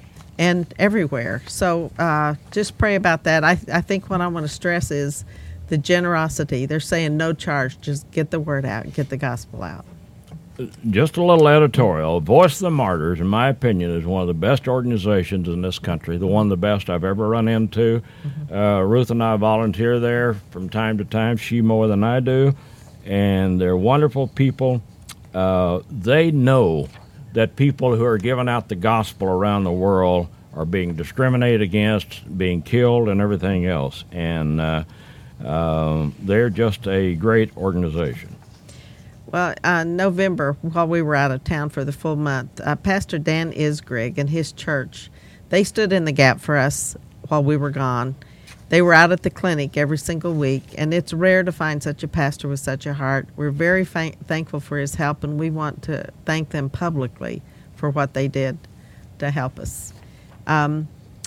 and everywhere. So uh, just pray about that. I, I think what I want to stress is the generosity. They're saying no charge, just get the word out, get the gospel out. Just a little editorial. Voice of the Martyrs, in my opinion, is one of the best organizations in this country, the one of the best I've ever run into. Mm-hmm. Uh, Ruth and I volunteer there from time to time, she more than I do, and they're wonderful people. Uh, they know that people who are giving out the gospel around the world are being discriminated against, being killed, and everything else, and uh, uh, they're just a great organization. Well, uh, November, while we were out of town for the full month, uh, Pastor Dan Isgrig and his church, they stood in the gap for us while we were gone. They were out at the clinic every single week, and it's rare to find such a pastor with such a heart. We're very fa- thankful for his help, and we want to thank them publicly for what they did to help us. Um,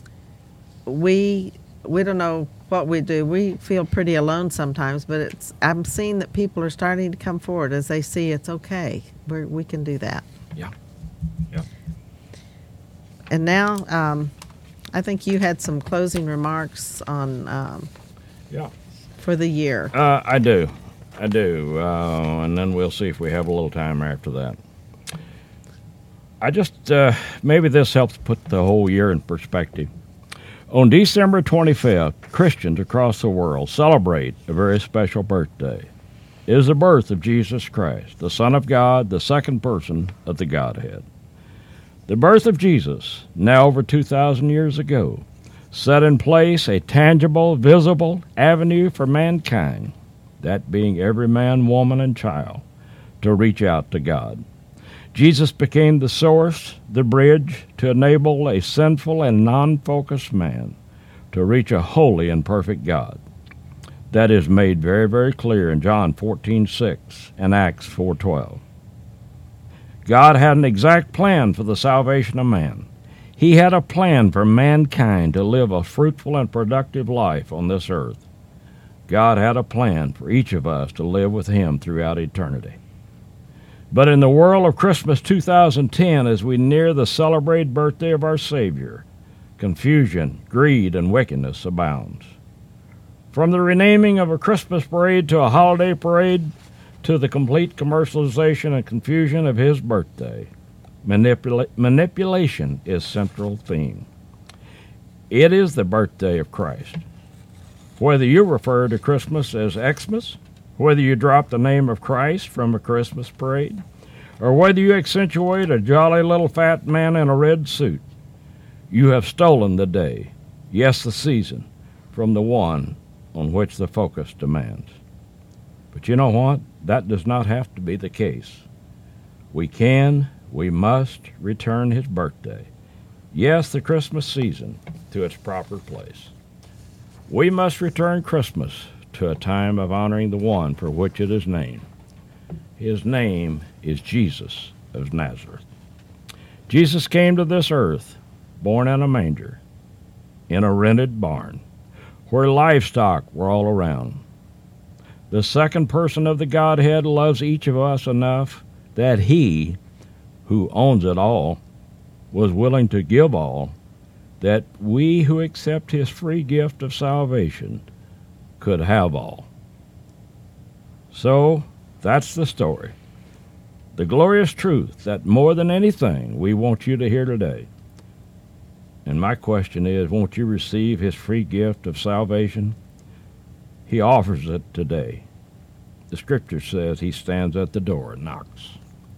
we we don't know what we do. We feel pretty alone sometimes, but it's I'm seeing that people are starting to come forward as they see it's okay. We're, we can do that. Yeah. Yeah. And now, um, I think you had some closing remarks on um, Yeah. for the year. Uh, I do. I do. Uh, and then we'll see if we have a little time after that. I just, uh, maybe this helps put the whole year in perspective. On December twenty-fifth, Christians across the world celebrate a very special birthday. It is the birth of Jesus Christ, the Son of God, the second person of the Godhead. The birth of Jesus, now over two thousand years ago, set in place a tangible, visible avenue for mankind, that being every man, woman, and child, to reach out to God. Jesus became the source, the bridge to enable a sinful and non-focused man to reach a holy and perfect God. That is made very, very clear in John fourteen six and Acts four twelve. God had an exact plan for the salvation of man. He had a plan for mankind to live a fruitful and productive life on this earth. God had a plan for each of us to live with Him throughout eternity. But in the world of Christmas two thousand ten, as we near the celebrated birthday of our Savior, confusion, greed, and wickedness abounds. From the renaming of a Christmas parade to a holiday parade to the complete commercialization and confusion of His birthday, manipula- manipulation is central theme. It is the birthday of Christ. Whether you refer to Christmas as Xmas, whether you drop the name of Christ from a Christmas parade, or whether you accentuate a jolly little fat man in a red suit, you have stolen the day, yes, the season, from the one on which the focus demands. But you know what? That does not have to be the case. We can, we must return His birthday, yes, the Christmas season, to its proper place. We must return Christmas to a time of honoring the one for which it is named. His name is Jesus of Nazareth. Jesus came to this earth, born in a manger, in a rented barn, where livestock were all around. The second person of the Godhead loves each of us enough that He, who owns it all, was willing to give all, that we who accept His free gift of salvation could have all. So, that's the story. The glorious truth that more than anything we want you to hear today. And my question is, won't you receive His free gift of salvation? He offers it today. The Scripture says He stands at the door and knocks.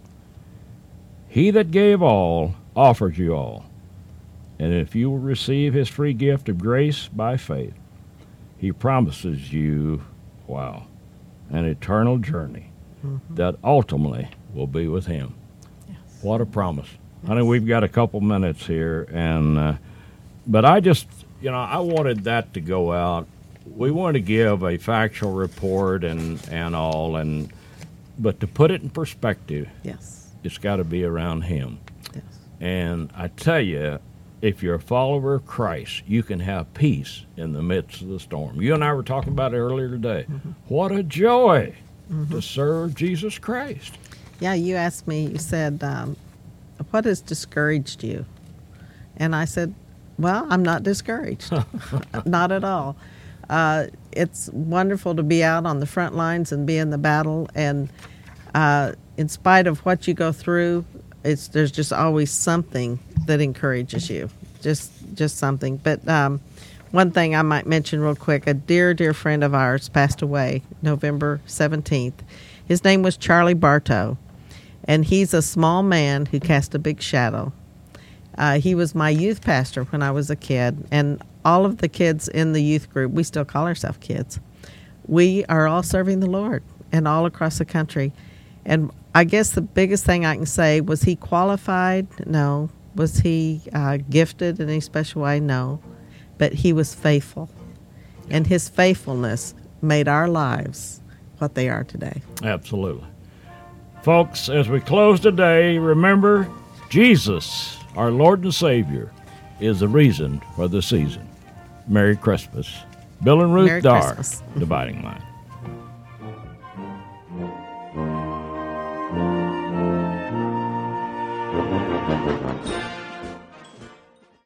He that gave all offers you all. And if you will receive His free gift of grace by faith, He promises you, wow, an eternal journey mm-hmm. that ultimately will be with Him. Yes. What a promise. Yes. Honey, we've got a couple minutes here, and uh, but I just, you know, I wanted that to go out. We want to give a factual report and, and all, and but to put it in perspective, yes, it's got to be around Him. Yes. And I tell you, if you're a follower of Christ, you can have peace in the midst of the storm. You and I were talking about it earlier today. Mm-hmm. What a joy mm-hmm. to serve Jesus Christ. Yeah, you asked me, you said, um, what has discouraged you? And I said, well, I'm not discouraged. Not at all. Uh, it's wonderful to be out on the front lines and be in the battle. And uh, in spite of what you go through, it's there's just always something that encourages you. Just just something. But um, one thing I might mention real quick, a dear, dear friend of ours passed away November seventeenth. His name was Charlie Bartow. And he's a small man who cast a big shadow. Uh, he was my youth pastor when I was a kid. And all of the kids in the youth group, we still call ourselves kids, we are all serving the Lord and all across the country. And I guess the biggest thing I can say, was he qualified? No. Was he uh, gifted in any special way? No. But he was faithful. And his faithfulness made our lives what they are today. Absolutely. Folks, as we close today, remember, Jesus, our Lord and Savior, is the reason for the season. Merry Christmas. Bill and Ruth Merry Dar, Christmas. Dividing Line.